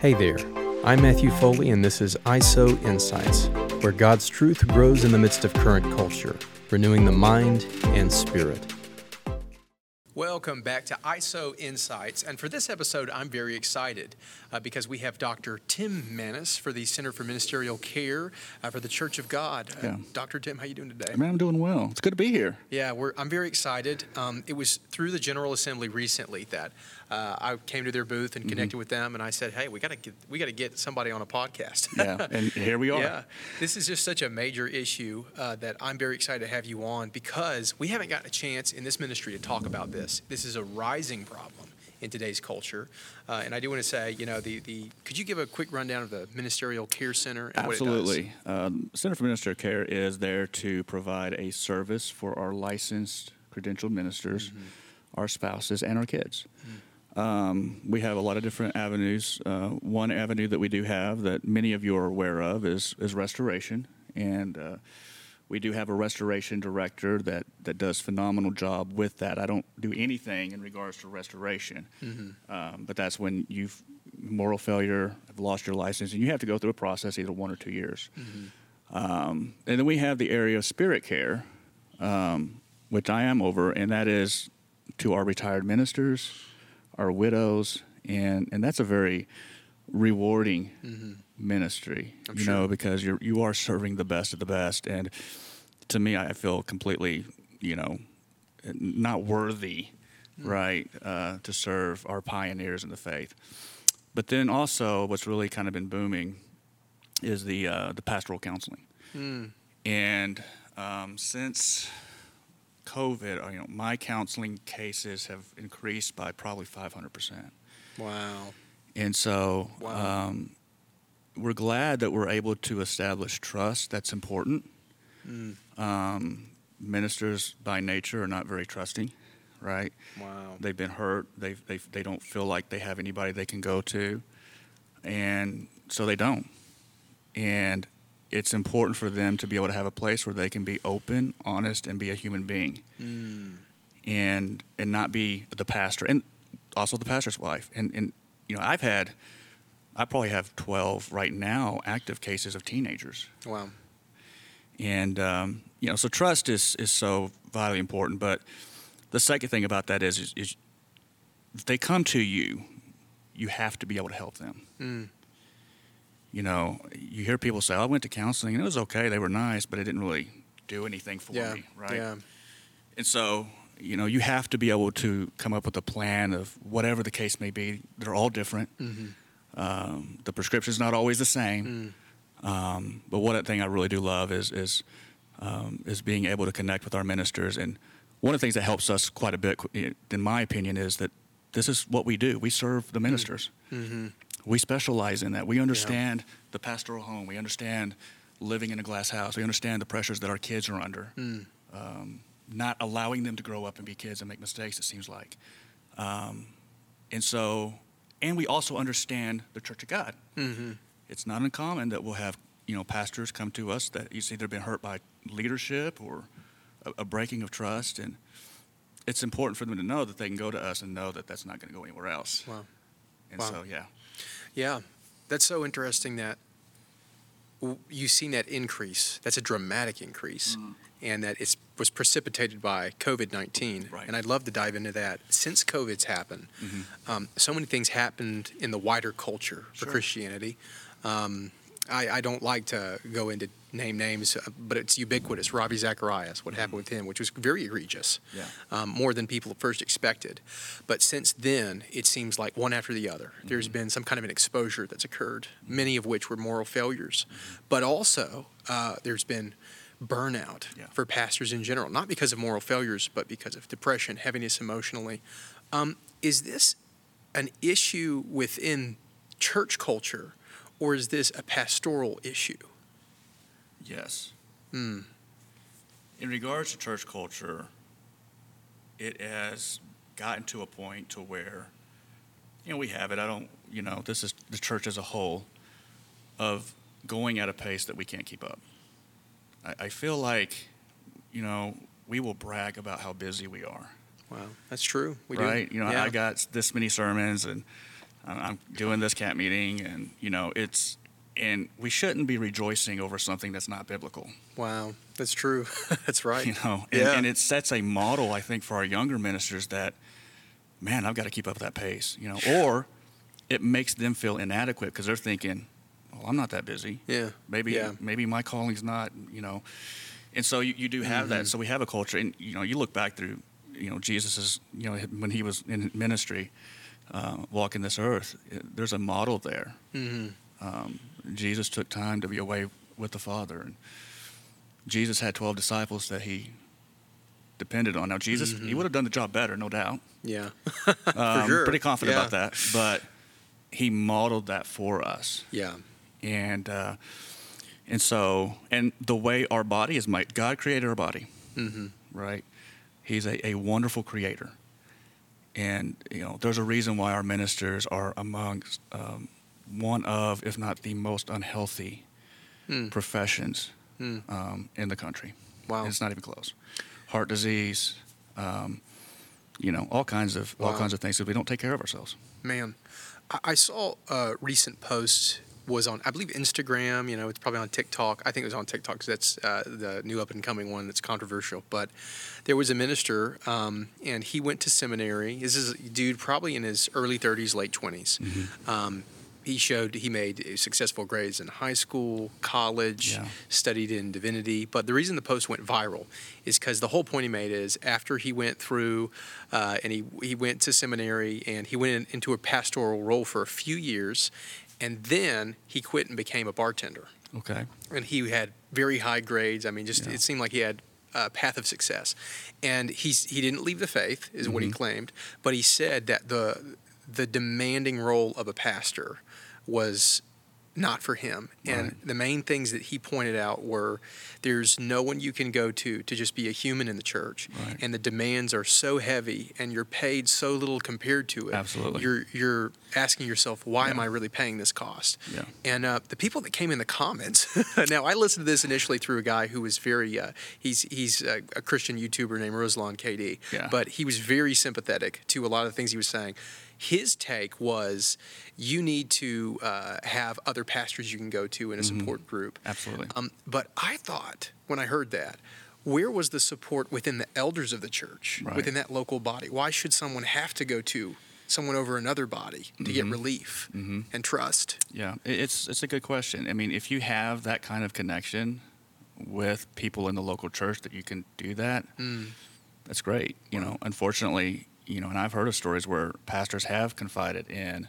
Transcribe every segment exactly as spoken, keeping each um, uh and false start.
Hey there, I'm Matthew Foley, and this is I S O Insights, where God's truth grows in the midst of current culture, renewing the mind and spirit. Welcome back to I S O Insights, and for this episode, I'm very excited uh, because we have Doctor Tim Maness for the Center for Ministerial Care uh, for the Church of God. Uh, Yeah. Doctor Tim, how you doing today? Man, I'm doing well. It's good to be here. Yeah, we're, I'm very excited. Um, it was through the General Assembly recently that uh, I came to their booth and connected mm-hmm. with them, and I said, "Hey, we got to get we got to get somebody on a podcast." Yeah, and here we are. Yeah, this is just such a major issue uh, that I'm very excited to have you on because we haven't gotten a chance in this ministry to talk about this. This is a rising problem in today's culture, uh, and I do want to say, you know, the the could you give a quick rundown of the Ministerial Care Center and Absolutely. what it does? Um, Center for Ministerial Care is there to provide a service for our licensed, credentialed ministers, mm-hmm. our spouses, and our kids. Mm-hmm. Um, we have a lot of different avenues. Uh, one avenue that we do have that many of you are aware of is is restoration, and uh, we do have a restoration director that, that does a phenomenal job with that. I don't do anything in regards to restoration, mm-hmm. um, but that's when you've moral failure, have lost your license, and you have to go through a process, either one or two years. Mm-hmm. Um, and then we have the area of spirit care, um, which I am over, and that is to our retired ministers, our widows, and, and that's a very rewarding mm-hmm. ministry, I'm you sure. know, because you're you are serving the best of the best, and to me, I feel completely, you know, not worthy, mm. right, uh, to serve our pioneers in the faith. But then also, what's really kind of been booming is the uh, the pastoral counseling, mm. and um, since COVID, you know, my counseling cases have increased by probably five hundred percent. Wow. And so wow. um, we're glad that we're able to establish trust. That's important. Mm. Um, ministers by nature are not very trusting, right? Wow. They've been hurt. They they they don't feel like they have anybody they can go to, and so they don't. And it's important for them to be able to have a place where they can be open, honest, and be a human being, mm. and and not be the pastor, and also the pastor's wife. And and you know, I've had, I probably have twelve right now active cases of teenagers. Wow. And um, you know, so trust is is so vitally important. But the second thing about that is, is, is if they come to you, you have to be able to help them. Mm. You know, you hear people say, oh, I went to counseling, and it was okay. They were nice, but it didn't really do anything for yeah, me, right? Yeah. And so, you know, you have to be able to come up with a plan of whatever the case may be. They're all different. Mm-hmm. Um, the prescription's not always the same. Mm. Um, but one thing I really do love is is um, is being able to connect with our ministers. And one of the things that helps us quite a bit, in my opinion, is that this is what we do. We serve the ministers. Mm-hmm. We specialize in that. We understand yeah. the pastoral home. We understand living in a glass house. We understand the pressures that our kids are under. Mm. Um, not allowing them to grow up and be kids and make mistakes, it seems like. Um, and so, and we also understand the Church of God. Mm-hmm. It's not uncommon that we'll have, you know, pastors come to us that you see they've been hurt by leadership or a, a breaking of trust. And it's important for them to know that they can go to us and know that that's not going to go anywhere else. Wow. And wow. so, yeah. Yeah, that's so interesting that you've seen that increase. That's a dramatic increase, mm-hmm. and that it was precipitated by covid nineteen. Right. And I'd love to dive into that. Since COVID's happened, mm-hmm. um, so many things happened in the wider culture for sure. Christianity. Um, I, I don't like to go into name names, but it's ubiquitous. Ravi Zacharias, what mm-hmm. happened with him, which was very egregious, yeah. um, more than people at first expected. But since then, it seems like one after the other. Mm-hmm. There's been some kind of an exposure that's occurred, mm-hmm. many of which were moral failures. Mm-hmm. But also, uh, there's been burnout yeah. for pastors in general, not because of moral failures, but because of depression, heaviness emotionally. Um, is this an issue within church culture, or is this a pastoral issue? Yes. Mm. In regards to church culture, it has gotten to a point to where, you know, we have it. I don't, you know, this is the church as a whole, of going at a pace that we can't keep up. I, I feel like, you know, we will brag about how busy we are. Wow, that's true. We right? do. You know, yeah. I got this many sermons, and I'm I'm doing this camp meeting, and you know, it's and we shouldn't be rejoicing over something that's not biblical. Wow, that's true. That's right. You know, and, Yeah. and it sets a model, I think, for our younger ministers that, man, I've got to keep up with that pace. You know, or it makes them feel inadequate because they're thinking, well, I'm not that busy. Yeah. Maybe Yeah. maybe my calling's not, you know. And so you, you do have Mm-hmm. that. So we have a culture, and you know, you look back through, you know, Jesus's, you know, when he was in ministry, uh, walking this earth, it, there's a model there. Mm-hmm. Um, Jesus took time to be away with the Father, and Jesus had twelve disciples that he depended on. Now, Jesus, Mm-hmm. he would have done the job better, no doubt. Yeah. Um, sure. Pretty confident Yeah. about that, but he modeled that for us. Yeah. And uh, and so, and the way our body is made, God created our body, Mm-hmm. right? He's a, a wonderful creator. And, you know, there's a reason why our ministers are amongst um, one of, if not the most unhealthy Mm. professions Mm. um, in the country. Wow. And it's not even close. Heart disease, um, you know, all kinds of all Wow. kinds of things because we don't take care of ourselves. Man, I, I saw a recent post was on, I believe, Instagram. You know, it's probably on TikTok. I think it was on TikTok because that's uh, the new up and coming one that's controversial. But there was a minister, um, and he went to seminary. This is a dude probably in his early thirties, late twenties. Um, he showed he made successful grades in high school, college, Yeah. studied in divinity. But the reason the post went viral is because the whole point he made is after he went through uh, and he, he went to seminary and he went in, into a pastoral role for a few years, and then he quit and became a bartender. Okay. And he had very high grades. I mean, just Yeah. it seemed like he had a path of success. And he's, he didn't leave the faith, is what he Mhm. claimed. But he said that the the demanding role of a pastor was not for him. And Right. the main things that he pointed out were there's no one you can go to to just be a human in the church. Right. And the demands are so heavy and you're paid so little compared to it. Absolutely. You're you're asking yourself, why am Yeah. I really paying this cost? Yeah. And uh, the people that came in the comments, now I listened to this initially through a guy who was very, uh, he's he's a, a Christian YouTuber named Ruslan K D, Yeah. but he was very sympathetic to a lot of the things he was saying. His take was you need to uh, have other pastors you can go to in a Mhm. support group. Absolutely. Um, but I thought when I heard that, where was the support within the elders of the church, Right. within that local body? Why should someone have to go to someone over another body to get Mhm. relief Mhm. and trust? Yeah, it- it's it's a good question. I mean, if you have that kind of connection with people in the local church that you can do that, Mm. that's great. You know, unfortunately, you know, and I've heard of stories where pastors have confided in,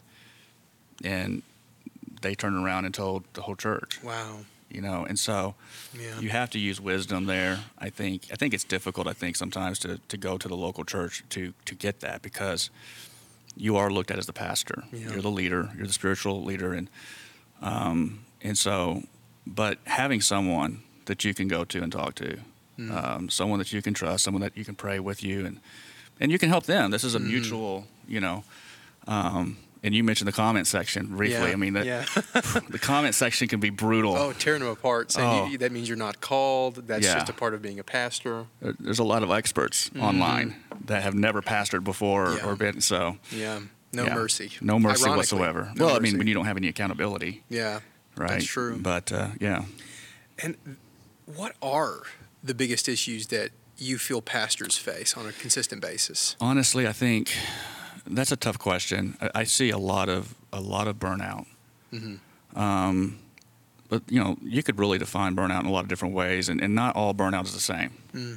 and they turned around and told the whole church. Wow. You know, and so Yeah. you have to use wisdom there. I think I think it's difficult. I think sometimes to, to go to the local church to to get that because you are looked at as the pastor. Yeah. You're the leader. You're the spiritual leader, and um and so, but having someone that you can go to and talk to, Mm. um, someone that you can trust, someone that you can pray with you, and and you can help them. This is a Mhm. mutual, you know. Um, and you mentioned the comment section briefly. Yeah. I mean, that yeah. the comment section can be brutal. Oh, tearing them apart, saying Oh. you, that means you're not called. That's Yeah. just a part of being a pastor. There- There's a lot of experts online that have never pastored before Mm-hmm. Yeah. or been so. Yeah. No yeah, mercy. No mercy Ironically, whatsoever. no well, I mercy. mean, when you don't have any accountability, Yeah. right? That's true. But uh, yeah, And what are the biggest issues that you feel pastors face on a consistent basis? honestly, I think that's a tough question. I, I see a lot of a lot of burnout. Mm-hmm. Um, but you know, you could really define burnout in a lot of different ways, and, and not all burnout is the same. Mm.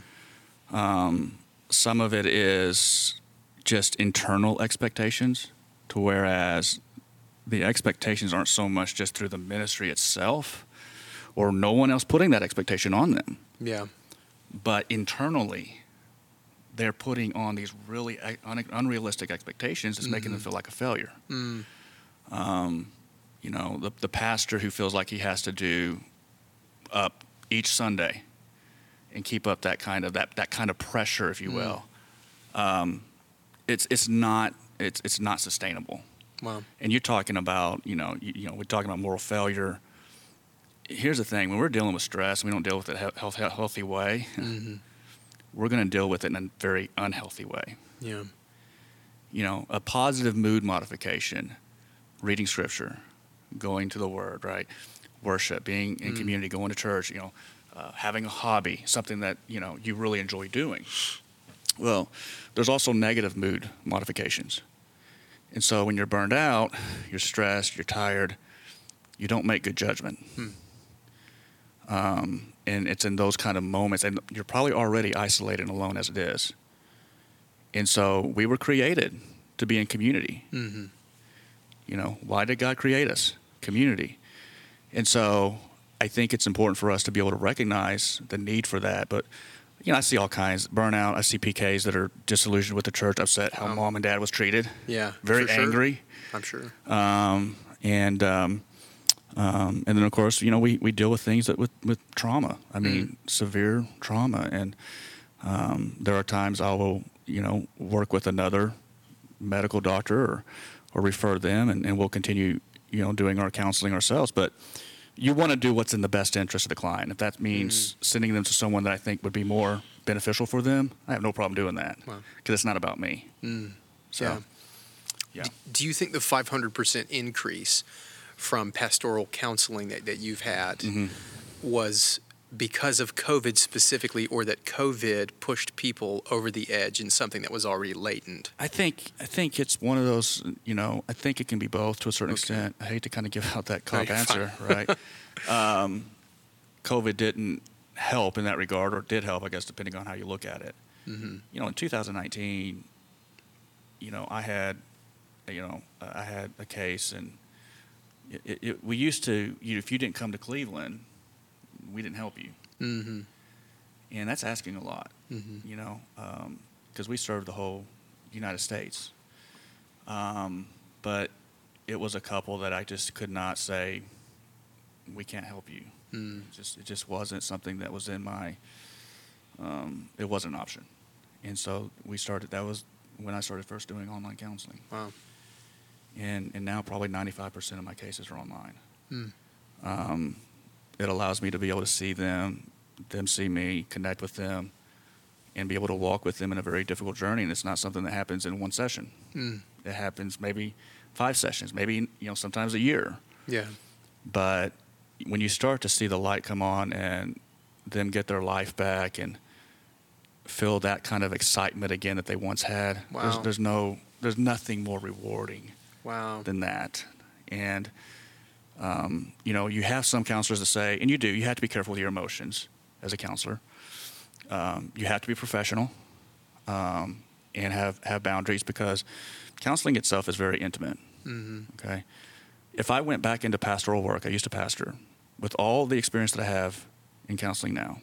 Um, some of it is just internal expectations, to whereas the expectations aren't so much just through the ministry itself, or no one else putting that expectation on them, Yeah. but internally, they're putting on these really un- unrealistic expectations that's making them Mhm. feel like a failure. Mm. Um, you know, the, the pastor who feels like he has to do up each Sunday and keep up that kind of that, that kind of pressure, if you Mm. will. Um, it's it's not it's it's not sustainable. Wow. And you're talking about you know you, you know we're talking about moral failure. Here's the thing: when we're dealing with stress, we don't deal with it a health, healthy way. Mm-hmm. We're going to deal with it in a very unhealthy way. Yeah. You know, a positive mood modification reading scripture, going to the Word, right? Worship, being in Mm. community, going to church, you know, uh, having a hobby, something that, you know, you really enjoy doing. Well, there's also negative mood modifications. And so when you're burned out, you're stressed, you're tired, you don't make good judgment. Hmm. Um, and it's in those kind of moments, and you're probably already isolated and alone as it is. And so we were created to be in community. Mm-hmm. You know, why did God create us? Community. And so I think it's important for us to be able to recognize the need for that. But, you know, I see all kinds. Burnout. I see P Ks that are disillusioned with the church, upset how Wow. mom and dad was treated. Yeah. Very for sure. angry. I'm sure. Um, and um, um, and then, of course, you know, we, we deal with things that with, with trauma. I mean, Mm. severe trauma. And um, there are times I will, you know, work with another medical doctor or, or refer them, and, and we'll continue, you know, doing our counseling ourselves. But you want to do what's in the best interest of the client. If that means Mm-hmm. sending them to someone that I think would be more beneficial for them, I have no problem doing that, because Wow. it's not about me. Mm. So, Yeah. yeah. D- Do you think the five hundred percent increase from pastoral counseling that, that you've had Mhm. was because of COVID specifically, or that COVID pushed people over the edge in something that was already latent? I think I think it's one of those, you know, I think it can be both to a certain Okay. extent. I hate to kind of give out that cop you're answer, right? um, COVID didn't help in that regard, or did help, I guess, depending on how you look at it. Mm-hmm. You know, in two thousand nineteen, you know, I had, you know, uh, I had a case, and it, it, it, we used to, you, if you didn't come to Cleveland, we didn't help you. Mm-hmm. And that's asking a lot, Mm-hmm. you know, because we serve the whole United States. Um, but it was a couple that I just could not say, we can't help you. Mm. It just, it just wasn't something that was in my, um, it wasn't an option. And so we started, that was when I started first doing online counseling. Wow. And, and now probably ninety-five percent of my cases are online. Mm. Um, it allows me to be able to see them, them see me, connect with them, and be able to walk with them in a very difficult journey. And it's not something that happens in one session. Mm. It happens maybe five sessions, maybe, you know, sometimes a year. Yeah. But when you start to see the light come on and them get their life back and feel that kind of excitement again that they once had, Wow. there's, there's no, there's nothing more rewarding Wow. than that. And, um, you know, you have some counselors that say, and you do, you have to be careful with your emotions as a counselor. Um, you have to be professional, um, and have, have boundaries, because counseling itself is very intimate. Mm-hmm. Okay. If I went back into pastoral work, I used to pastor, with all the experience that I have in counseling now,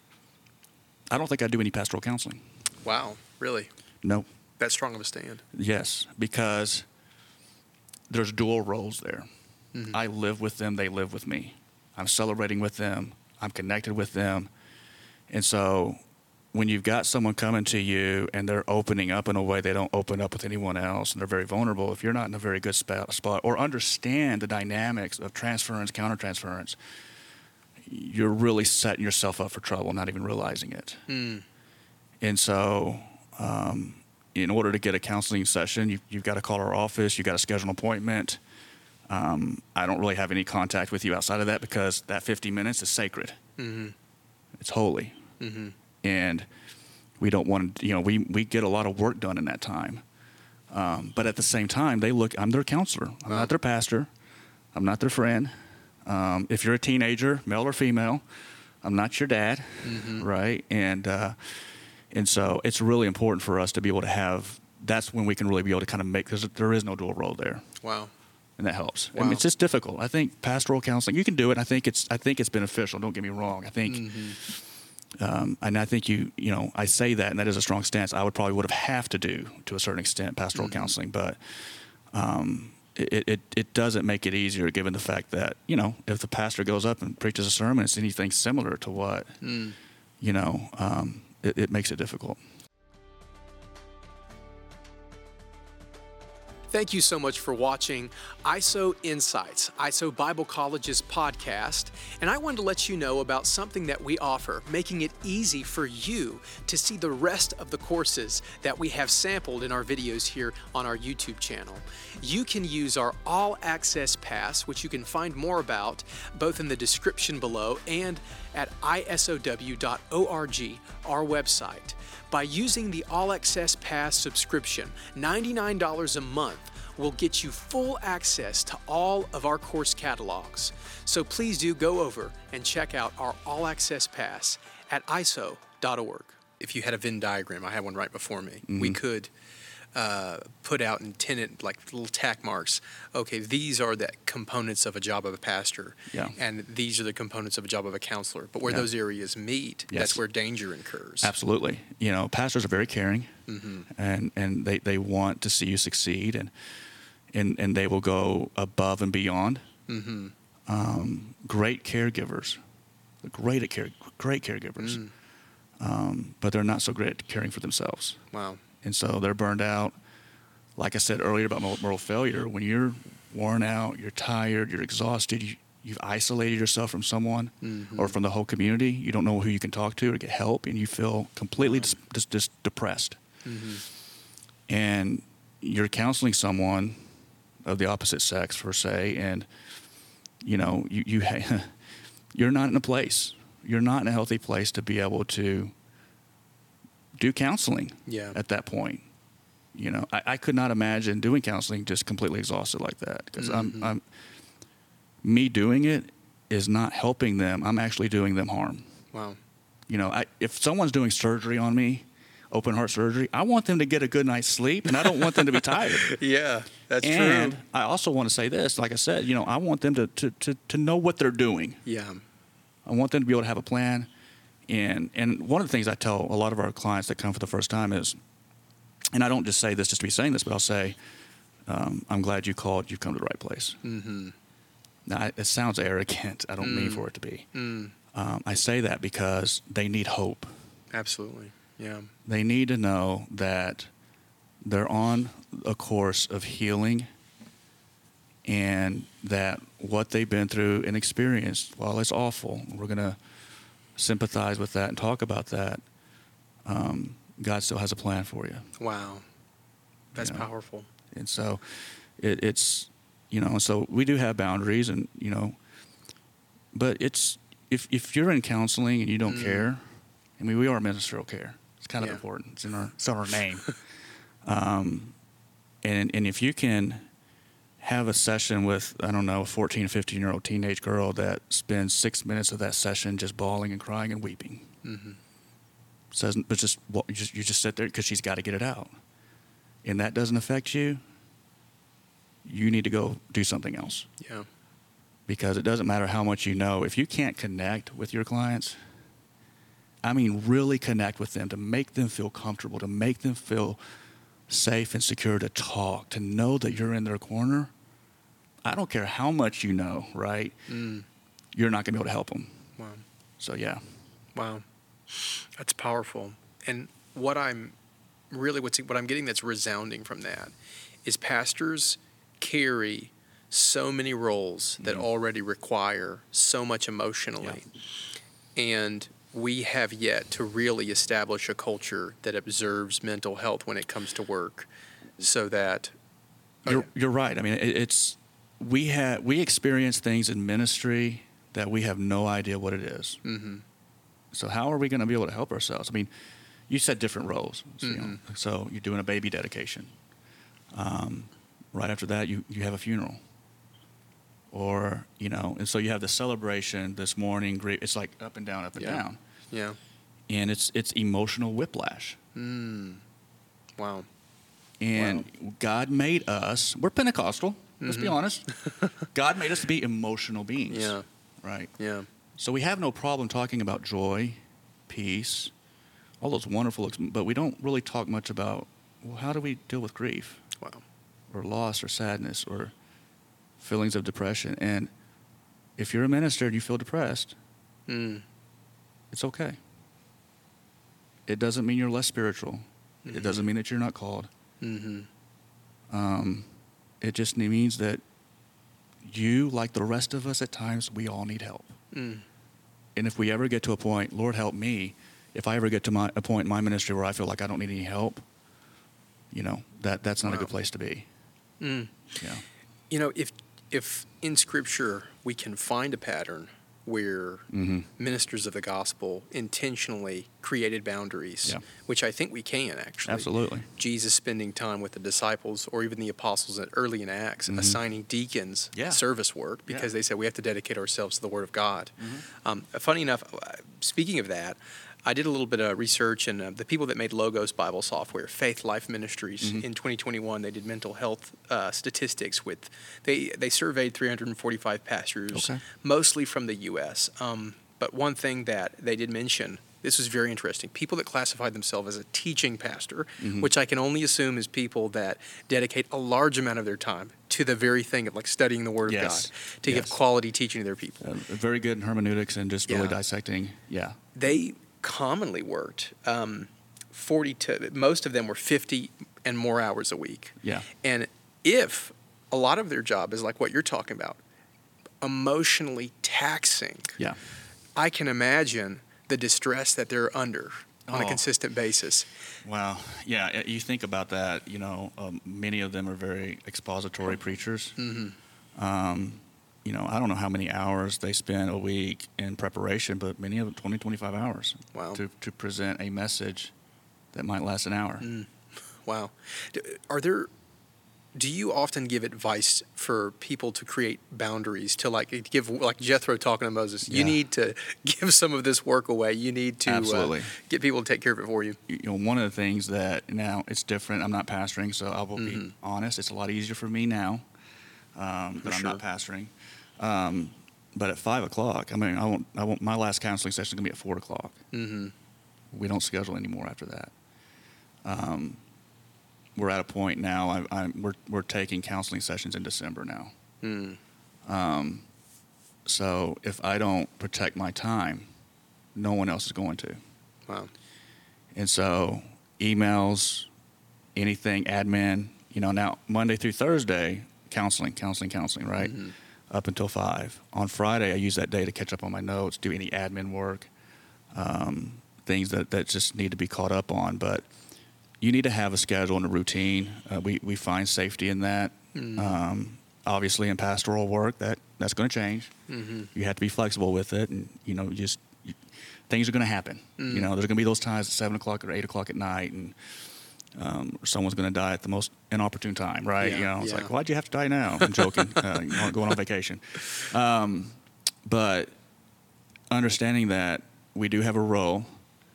I don't think I'd do any pastoral counseling. Wow. Really? No. That strong of a stand? Yes, because there's dual roles there. Mm-hmm. I live with them, they live with me. I'm celebrating with them, I'm connected with them. And so when you've got someone coming to you and they're opening up in a way they don't open up with anyone else, and they're very vulnerable, if you're not in a very good spot, spot or understand the dynamics of transference, countertransference, you're really setting yourself up for trouble, not even realizing it. Mm. And so um, in order to get a counseling session, you, you've got to call our office, you've got to schedule an appointment. Um, I don't really have any contact with you outside of that, because that fifty minutes is sacred. Mm-hmm. It's holy. Mm-hmm. And we don't want to, you know, we, we get a lot of work done in that time. Um, but at the same time, they look, I'm their counselor. I'm Wow. not their pastor. I'm not their friend. Um, if you're a teenager, male or female, I'm not your dad, Mm-hmm. right? And uh, and so it's really important for us to be able to have, that's when we can really be able to kind of make, because there is no dual role there. Wow. And that helps. I Wow. mean, it's just difficult. I think pastoral counseling, you can do it. I think it's I think it's beneficial. Don't get me wrong. I think, Mm-hmm. um, and I think you you know I say that, and that is a strong stance. I would probably would have have to do to a certain extent pastoral Mm-hmm. counseling, but um, it, it it doesn't make it easier, given the fact that, you know, if the pastor goes up and preaches a sermon, it's anything similar to what Mm. you know, um, it, it makes it difficult. Thank you so much for watching I S O Insights, I S O Bible College's podcast. And I wanted to let you know about something that we offer, making it easy for you to see the rest of the courses that we have sampled in our videos here on our YouTube channel. You can use our All Access Pass, which you can find more about both in the description below and at I S O W dot org, our website. By using the All Access Pass subscription, ninety-nine dollars a month will get you full access to all of our course catalogs. So please do go over and check out our All Access Pass at I S O dot org. If you had a Venn diagram, I have one right before me, mm-hmm. we could uh, put out in tenant, like little tack marks. Okay, these are the components of a job of a pastor, yeah. and these are the components of a job of a counselor. But where yeah. those areas meet, yes. that's where danger incurs. Absolutely. You know, pastors are very caring, mm-hmm. and, and they, they want to see you succeed, and and, and they will go above and beyond. Mm-hmm. Um, great caregivers, great at care, great caregivers, mm. um, but they're not so great at caring for themselves. Wow. And so they're burned out. Like I said earlier about moral failure, when you're worn out, you're tired, you're exhausted, you, you've isolated yourself from someone mm-hmm. or from the whole community, you don't know who you can talk to or get help, and you feel completely right. just, just depressed. Mm-hmm. And you're counseling someone of the opposite sex, per se, and you know, you, you you're not in a place, you're not in a healthy place to be able to do counseling yeah. at that point. You know, I, I could not imagine doing counseling just completely exhausted like that, because mm-hmm. I'm, I'm, me doing it is not helping them. I'm actually doing them harm. Wow. You know, I, if someone's doing surgery on me, open heart surgery, I want them to get a good night's sleep, and I don't want them to be tired. Yeah, that's and true. I also want to say this, like I said, you know, I want them to, to, to, to know what they're doing. Yeah. I want them to be able to have a plan. And and one of the things I tell a lot of our clients that come for the first time is, and I don't just say this just to be saying this, but I'll say, um, I'm glad you called, you've come to the right place. Mm-hmm. Now, it sounds arrogant. I don't mm. mean for it to be. Mm. Um, I say that because they need hope. Absolutely, yeah. They need to know that they're on a course of healing, and that what they've been through and experienced, while it's awful, we're going to sympathize with that and talk about that, um, God still has a plan for you. Wow. That's you know? powerful. And so it, it's, you know, so we do have boundaries, and, you know, but it's, if, if you're in counseling and you don't mm. care, I mean, we are ministerial care. It's kind of yeah. important. It's in our, it's in our name. um, and, and if you can have a session with, I don't know, a fourteen, fifteen-year-old teenage girl that spends six minutes of that session just bawling and crying and weeping. Mm-hmm. Says, but just, well, you just you just sit there because she's got to get it out. And that doesn't affect you, you need to go do something else. Yeah. Because it doesn't matter how much you know. If you can't connect with your clients, I mean really connect with them, to make them feel comfortable, to make them feel safe and secure to talk, to know that you're in their corner, I don't care how much you know, right? Mm. You're not going to be able to help them. Wow. So, yeah. Wow. That's powerful. And what I'm really, what's, what I'm getting that's resounding from that is pastors carry so many roles that mm-hmm. already require so much emotionally. Yeah. And we have yet to really establish a culture that observes mental health when it comes to work, so that okay. you're, okay. you're right. I mean, it, it's we have we experience things in ministry that we have no idea what it is. Mm-hmm. So how are we going to be able to help ourselves? I mean, you said different roles. So, mm-hmm. you know, so you're doing a baby dedication. Um, right after that, you, you have a funeral. Or, you know, and so you have the celebration this morning. It's like up and down, up and yeah. down. Yeah. And it's it's emotional whiplash. Mm. Wow. And wow. God made us, we're Pentecostal, mm-hmm. let's be honest. God made us to be emotional beings. Yeah. Right? Yeah. So we have no problem talking about joy, peace, all those wonderful, but we don't really talk much about, well, how do we deal with grief? Wow. Or loss or sadness or feelings of depression. And if you're a minister and you feel depressed, mm. it's okay. It doesn't mean you're less spiritual. Mm-hmm. It doesn't mean that you're not called. Mm-hmm. Um, It just means that you, like the rest of us at times, we all need help. Mm. And if we ever get to a point, Lord help me, if I ever get to my, a point in my ministry where I feel like I don't need any help, you know, that, that's not Wow. a good place to be. Mm. Yeah. You know, if if in Scripture we can find a pattern where Mm-hmm. ministers of the gospel intentionally created boundaries, Yeah. which I think we can actually. Absolutely. Jesus spending time with the disciples or even the apostles at- early in Acts, Mhm. assigning deacons Yeah. service work because Yeah. they said we have to dedicate ourselves to the Word of God. Mm-hmm. Um, funny enough, uh, speaking of that, I did a little bit of research, and uh, the people that made Logos Bible Software, Faith Life Ministries, Mhm. in twenty twenty-one, they did mental health uh, statistics with, they, they surveyed three hundred forty-five pastors, Okay. mostly from the U S. Um, but one thing that they did mention, this was very interesting, people that classified themselves as a teaching pastor, Mhm. which I can only assume is people that dedicate a large amount of their time to the very thing of like studying the Word Yes. of God, to give Yes. quality teaching to their people. Uh, very good in hermeneutics and just really Yeah. dissecting. Yeah. They commonly worked um, forty to, most of them were fifty and more hours a week. Yeah. And if a lot of their job is like what you're talking about, emotionally taxing, Yeah. I can imagine the distress that they're under on a Oh. consistent basis. Wow. Yeah. uh, You think about that, you know, um, many of them are very expository preachers. hmm Um, you know, I don't know how many hours they spend a week in preparation, but many of them twenty, twenty-five hours Wow. to, to present a message that might last an hour. Mm. Wow. D- Are there, do you often give advice for people to create boundaries, to like give, like Jethro talking to Moses, you Yeah. need to give some of this work away. You need to uh, Absolutely. get people to take care of it for you. You know, one of the things that now it's different. I'm not pastoring, so I will Mhm. be honest. It's a lot easier for me now um, For that I'm sure. not pastoring. Um, but at five o'clock, I mean, I won't. I won't. My last counseling session is gonna be at four o'clock. Mm-hmm. We don't schedule anymore after that. Um, we're at a point now. I, I, we're we're taking counseling sessions in December now. Mm. Um, so if I don't protect my time, no one else is going to. Wow. And so emails, anything, admin, you know, now Monday through Thursday, counseling, counseling, counseling, right? Mhm. Up until five. On Friday, I use that day to catch up on my notes, do any admin work, um, things that, that just need to be caught up on. But you need to have a schedule and a routine. Uh, we, we find safety in that. Mhm. Um, obviously, in pastoral work, that, that's going to change. Mm-hmm. You have to be flexible with it, and you know, just you, things are going to happen. Mm. You know, there's going to be those times at seven o'clock or eight o'clock at night, and um, someone's going to die at the most inopportune time, right? Yeah, you know, it's yeah. like, why'd you have to die now? I'm joking. uh, you know, going on vacation, um, but understanding that we do have a role,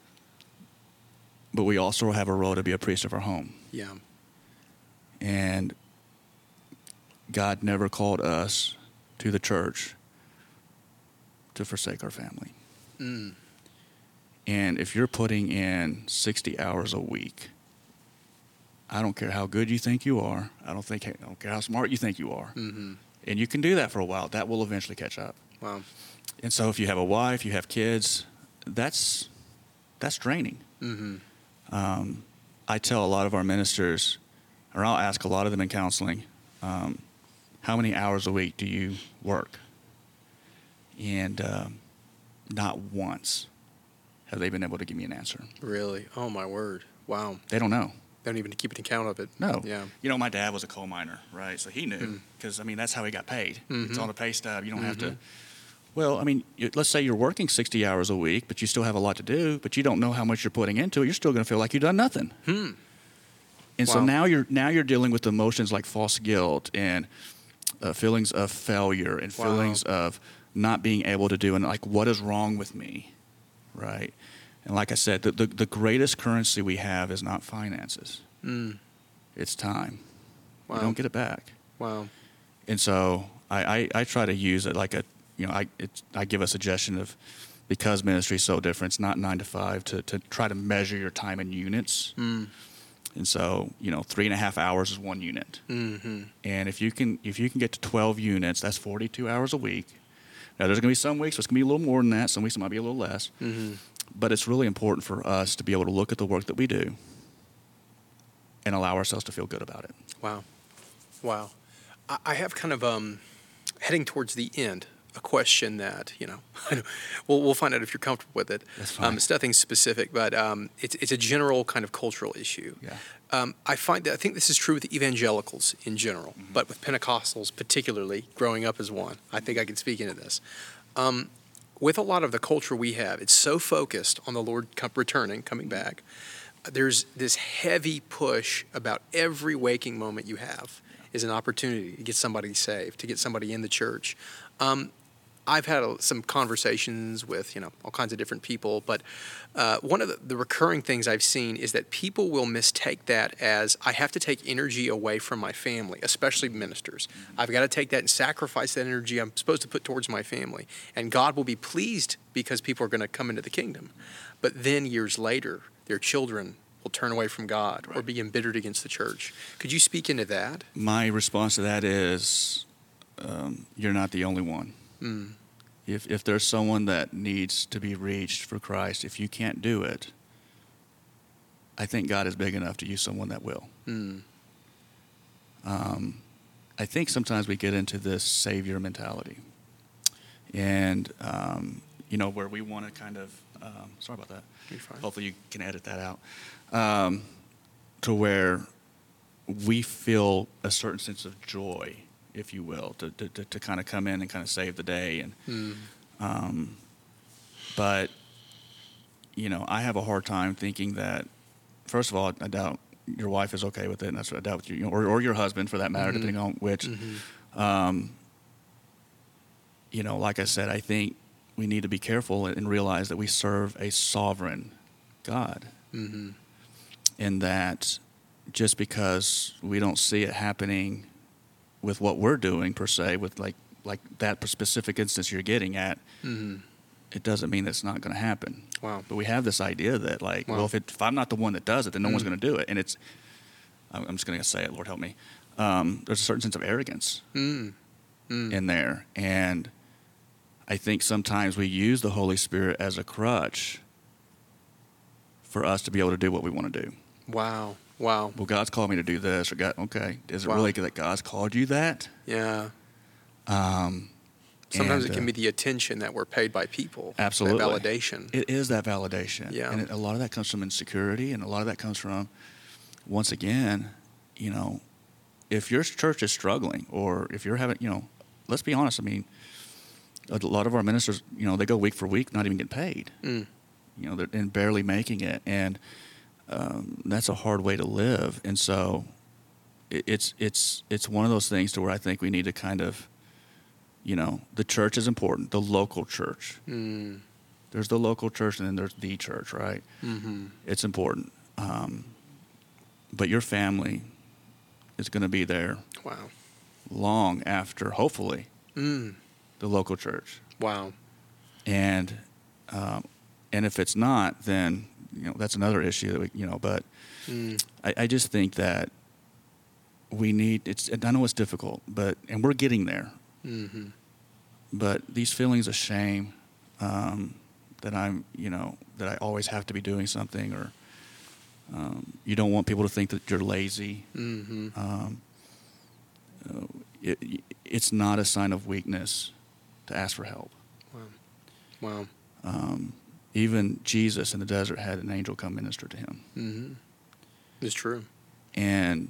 but we also have a role to be a priest of our home, Yeah. and God never called us to the church to forsake our family. Mm. And if you're putting in sixty hours a week, I don't care how good you think you are. I don't think I don't care how smart you think you are. Mm-hmm. And you can do that for a while. That will eventually catch up. Wow. And so if you have a wife, you have kids, that's that's draining. Mm-hmm. Um, I tell a lot of our ministers, or I'll ask a lot of them in counseling, um, how many hours a week do you work? And um, not once have they been able to give me an answer. Really? Oh, my word. Wow. They don't know. They don't even keep an account of it. No. Yeah. You know, my dad was a coal miner, right? So he knew, Mm. because, I mean, that's how he got paid. It's Mhm. on the pay stub. You don't have to. Mhm. Well, I mean, you- let's say you're working sixty hours a week, but you still have a lot to do, but you don't know how much you're putting into it. You're still going to feel like you've done nothing. Hmm. And so Wow. now you're now you're dealing with emotions like false guilt and uh, feelings of failure and Wow. feelings of not being able to do, and like, what is wrong with me, right? And like I said, the, the, the greatest currency we have is not finances. Mm. It's time. Wow. You don't get it back. Wow. And so I, I, I try to use it like a, you know, I, it's, I give a suggestion of, because ministry is so different, it's not nine to five, to, to try to measure your time in units. Mm. And so, you know, three and a half hours is one unit. Mm-hmm. And if you can, if you can get to twelve units, that's forty-two hours a week. Now, there's going to be some weeks it's going to be a little more than that. Some weeks it might be a little less. Mm-hmm. But it's really important for us to be able to look at the work that we do and allow ourselves to feel good about it. Wow. Wow. I I have kind of um, heading towards the end, a question that, you know, we'll we'll find out if you're comfortable with it. That's fine. Um, it's nothing specific, but um, it's it's a general kind of cultural issue. Yeah. Um, I find that I think this is true with evangelicals in general, Mm-hmm. but with Pentecostals particularly, growing up as one, I think I can speak into this. Um, with a lot of the culture we have, it's so focused on the Lord com- returning, coming back. There's this heavy push about every waking moment you have is an opportunity to get somebody saved, to get somebody in the church. Um, I've had a, some conversations with, you know, all kinds of different people, but uh, one of the, the recurring things I've seen is that people will mistake that as I have to take energy away from my family, especially ministers. I've got to take that and sacrifice that energy I'm supposed to put towards my family, and God will be pleased because people are going to come into the kingdom. But then years later, their children will turn away from God or be embittered against the church. Could you speak into that? My response to that is, um, you're not the only one. Mm. If if there's someone that needs to be reached for Christ, if you can't do it, I think God is big enough to use someone that will. Mm. Um, I think sometimes we get into this savior mentality, and um, you know, where we want to kind of um, sorry about that. You're fine. Hopefully you can edit that out. Um, to where we feel a certain sense of joy, if you will, to to, to, to kind of come in and kind of save the day. And Mm. um, but you know, I have a hard time thinking that. First of all, I doubt your wife is okay with it, and that's what I doubt with you, you know, or or your husband for that matter, Mhm. depending on which. Mm-hmm. Um, you know, like I said, I think we need to be careful and realize that we serve a sovereign God. Mm-hmm. In that just because we don't see it happening with what we're doing per se, with like like that specific instance you're getting at, Mm-hmm. it doesn't mean it's not going to happen. Wow. But we have this idea that like, Wow. well, if, it, if I'm not the one that does it, then no one's Mm. going to do it. And it's, I'm I'm just going to say it, Lord help me. Um, there's a certain sense of arrogance Mm. Mm. in there. And I think sometimes we use the Holy Spirit as a crutch for us to be able to do what we want to do. Wow. Wow. Well, God's called me to do this, or God, okay, is it Wow. really that God's called you that? Yeah. Um, Sometimes and, it can uh, be the attention that we're paid by people. Absolutely. That validation. It is that validation. Yeah. And it, a lot of that comes from insecurity, and a lot of that comes from, once again, you know, if your church is struggling, or if you're having, you know, let's be honest, I mean, a lot of our ministers, you know, they go week for week, not even getting paid. Mm. You know, they're and barely making it, and um, that's a hard way to live. And so, it, it's it's it's one of those things to where I think we need to kind of, you know, the church is important, the local church. Mm. There's the local church, and then there's the church, right? Mm-hmm. It's important, um, but your family is going to be there Wow. long after, hopefully, Mm. the local church. Wow. And um, and if it's not, then you know that's another issue that we, you know. But Mm. I, I just think that we need. It's. I know it's difficult, but and we're getting there. Mm-hmm. But these feelings of shame, um, that I'm, you know, that I always have to be doing something, or um, you don't want people to think that you're lazy. Mm-hmm. Um, uh, it, it's not a sign of weakness to ask for help. Wow. Wow. Um, even Jesus in the desert had an angel come minister to him. Mm-hmm. It's true. And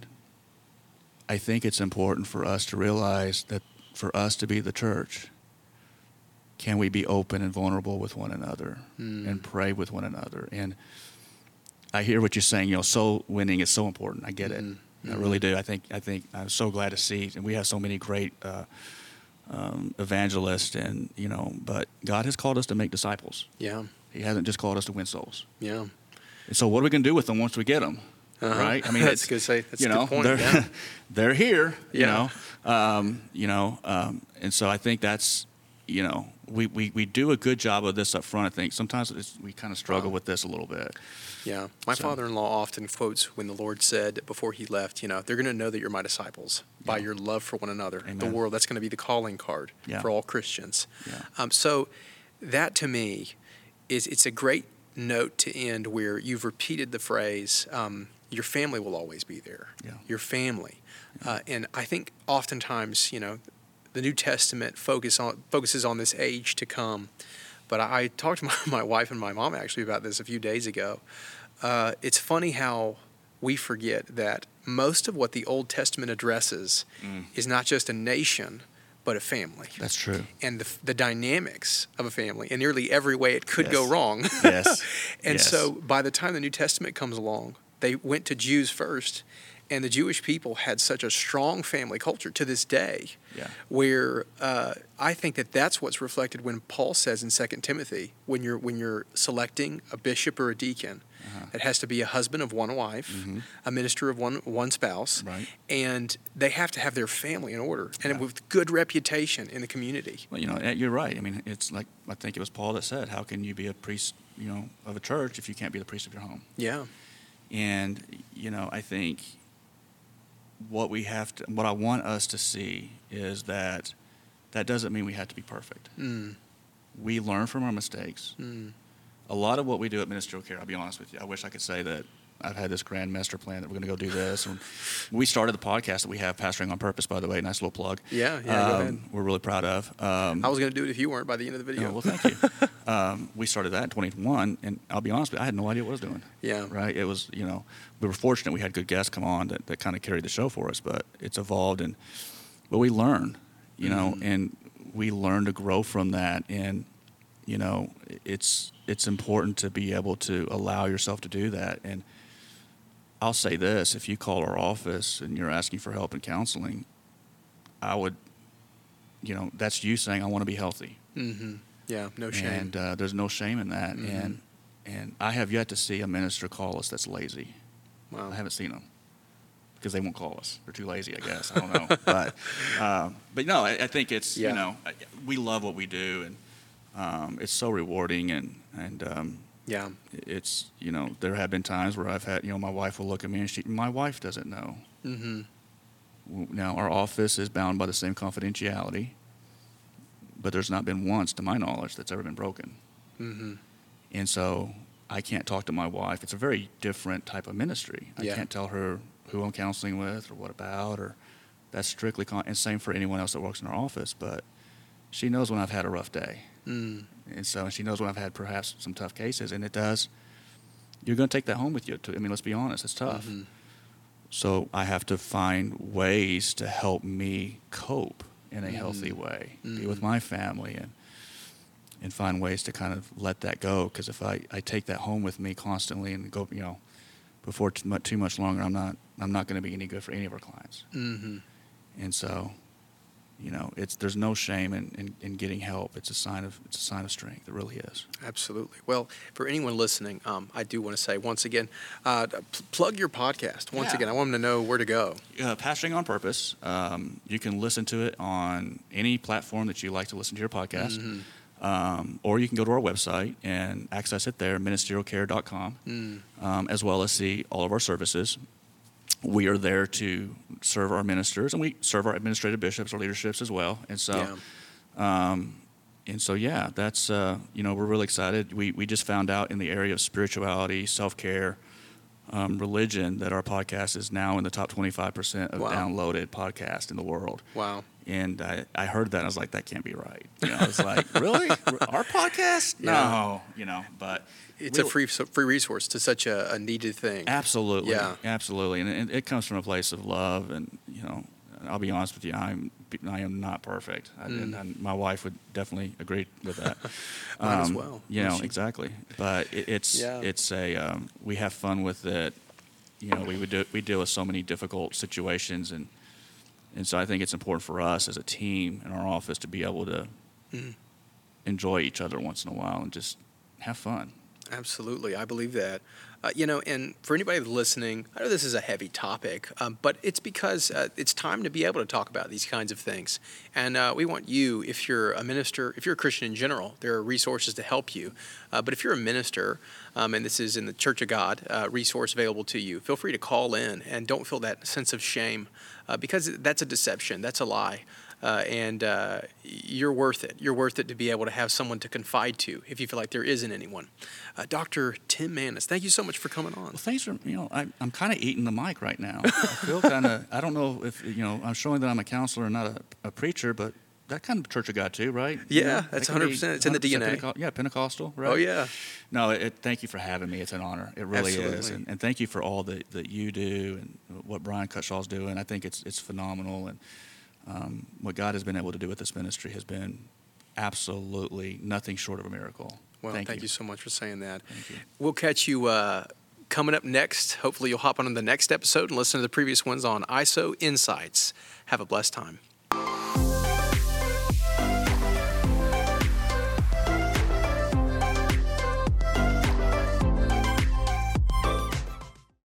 I think it's important for us to realize that for us to be the church, can we be open and vulnerable with one another Mm. and pray with one another? And I hear what you're saying, you know, soul winning is so important. I get it. Mhm. I really do. I think, I think I'm so glad to see, and we have so many great uh, um, evangelists, and, you know, but God has called us to make disciples. Yeah. He hasn't just called us to win souls. Yeah. And so what are we going to do with them once we get them? Uh-huh. Right? I mean, that's it's, good. Say that's you a know, good point. they're Yeah. they're here. You Yeah. know, um, you know, um, and so I think that's, you know, we, we, we do a good job of this up front. I think sometimes it's, we kind of struggle Wow. with this a little bit. Yeah. My So- father-in-law often quotes when the Lord said before he left, you know, they're going to know that you're my disciples by Yeah. your love for one another. The Amen. world, that's going to be the calling card Yeah. for all Christians. Yeah. Um, so that to me is, it's a great note to end where you've repeated the phrase, um, your family will always be there. Yeah. Your family. Yeah. Uh, and I think oftentimes, you know, the New Testament focus on, focuses on this age to come. But I, I talked to my, my wife and my mom actually about this a few days ago. Uh, it's funny how we forget that most of what the Old Testament addresses mm. is not just a nation, but a family. That's true. And the, the dynamics of a family in nearly every way it could yes. go wrong. Yes. And yes. so by the time the New Testament comes along, they went to Jews first. And the Jewish people had such a strong family culture to this day, yeah. where uh, I think that that's what's reflected when Paul says in Second Timothy, when you're when you're selecting a bishop or a deacon, uh-huh. it has to be a husband of one wife, mm-hmm. a minister of one one spouse, right. and they have to have their family in order and yeah. with good reputation in the community. Well, you know, you're right. I mean, it's like I think it was Paul that said, "How can you be a priest, you know, of a church if you can't be the priest of your home?" Yeah, and you know, I think. What we have to, what I want us to see is that that doesn't mean we have to be perfect. Mm. We learn from our mistakes. Mm. A lot of what we do at Ministerial Care, I'll be honest with you, I wish I could say that I've had this grand master plan that we're going to go do this. And we started the podcast that we have, Pastoring on Purpose, by the way, nice little plug. Yeah, yeah, um, go ahead. We're really proud of. Um, I was going to do it if you weren't by the end of the video. Oh, well, thank you. um, we started that in twenty-one, and I'll be honest with you, I had no idea what I was doing. Yeah. Right? It was, you know, we were fortunate we had good guests come on that, that kind of carried the show for us, but it's evolved, and but we learn, you know, mm-hmm. and we learn to grow from that, and, you know, it's it's important to be able to allow yourself to do that. And I'll say this, if you call our office and you're asking for help and counseling, I would, you know, that's you saying, I want to be healthy. Mm-hmm. Yeah, no shame. And uh, there's no shame in that. Mm-hmm. And and I have yet to see a minister call us that's lazy. Wow. I haven't seen them because they won't call us. They're too lazy, I guess. I don't know. but um, but no, I, I think it's, yeah. you know, we love what we do, and um, it's so rewarding, and, and um, yeah, it's, you know, there have been times where I've had, you know, my wife will look at me and she, my wife doesn't know. Mm-hmm. Now, our office is bound by the same confidentiality, but there's not been once, to my knowledge, that's ever been broken. Mm-hmm. And so I can't talk to my wife. It's a very different type of ministry. I yeah. can't tell her who I'm counseling with or what about, or that's strictly, con- and same for anyone else that works in our office, but she knows when I've had a rough day. Mm. And so she knows when I've had perhaps some tough cases, and it does, you're going to take that home with you. Too. I mean, let's be honest, it's tough. Mm-hmm. So I have to find ways to help me cope in a mm-hmm. healthy way, mm-hmm. be with my family, and and find ways to kind of let that go. Because if I, I take that home with me constantly and go, you know, before too much, too much longer, I'm not I'm not going to be any good for any of our clients. Mm-hmm. And so, you know, it's there's no shame in, in, in getting help. It's a sign of it's a sign of strength. It really is. Absolutely. Well, for anyone listening, um, I do want to say once again, uh, pl- plug your podcast. Once yeah. again, I want them to know where to go. Uh, Pastoring on Purpose. Um, you can listen to it on any platform that you like to listen to your podcast. Mm-hmm. Um, or you can go to our website and access it there, ministerial care dot com, mm. um, as well as see all of our services. We are there to serve our ministers, and we serve our administrative bishops, our leaderships as well. And so, yeah. um, and so, yeah, that's uh, you know, we're really excited. We we just found out in the area of spirituality, self care, um, religion, that our podcast is now in the top twenty-five percent of wow. downloaded podcast in the world. Wow. And I, I heard that, and I was like, that can't be right. You know, I was like, really? Our podcast? Yeah. No. You know, but it's really, a free free resource to such a, a needed thing. Absolutely. Yeah. Absolutely. And it, it comes from a place of love. And, you know, I'll be honest with you, I'm, I am not perfect. I, mm. and, and my wife would definitely agree with that. Mine um, as well. You know, she... exactly. But it, it's, yeah. it's a, um, we have fun with it. You know, we would do, we deal with so many difficult situations, and, And so I think it's important for us as a team in our office to be able to mm. enjoy each other once in a while and just have fun. Absolutely. I believe that. Uh, you know, and for anybody listening, I know this is a heavy topic, um, but it's because uh, it's time to be able to talk about these kinds of things. And uh, we want you, if you're a minister, if you're a Christian in general, there are resources to help you. Uh, but if you're a minister, um, and this is in the Church of God, uh, resource available to you, feel free to call in, and don't feel that sense of shame, uh, because that's a deception. That's a lie. uh, and uh, you're worth it. You're worth it to be able to have someone to confide to if you feel like there isn't anyone. Uh, Doctor Tim Maness, thank you so much for coming on. Well, thanks for, you know, I, I'm kind of eating the mic right now. I feel kind of, I don't know if, you know, I'm showing that I'm a counselor and not a, a preacher, but that kind of Church of God too, right? Yeah, You know, that's that one can hundred be percent. It's in the D N A. Penteco- yeah, Pentecostal, right? Oh, yeah. No, it, thank you for having me. It's an honor. It really is. Absolutely. And, and thank you for all that, that you do and what Brian Cutshaw's doing. I think it's it's phenomenal. And um, what God has been able to do with this ministry has been absolutely nothing short of a miracle. Well, thank, thank you. you. so much for saying that. Thank you. We'll catch you uh, coming up next. Hopefully you'll hop on to the next episode and listen to the previous ones on I S O Insights. Have a blessed time.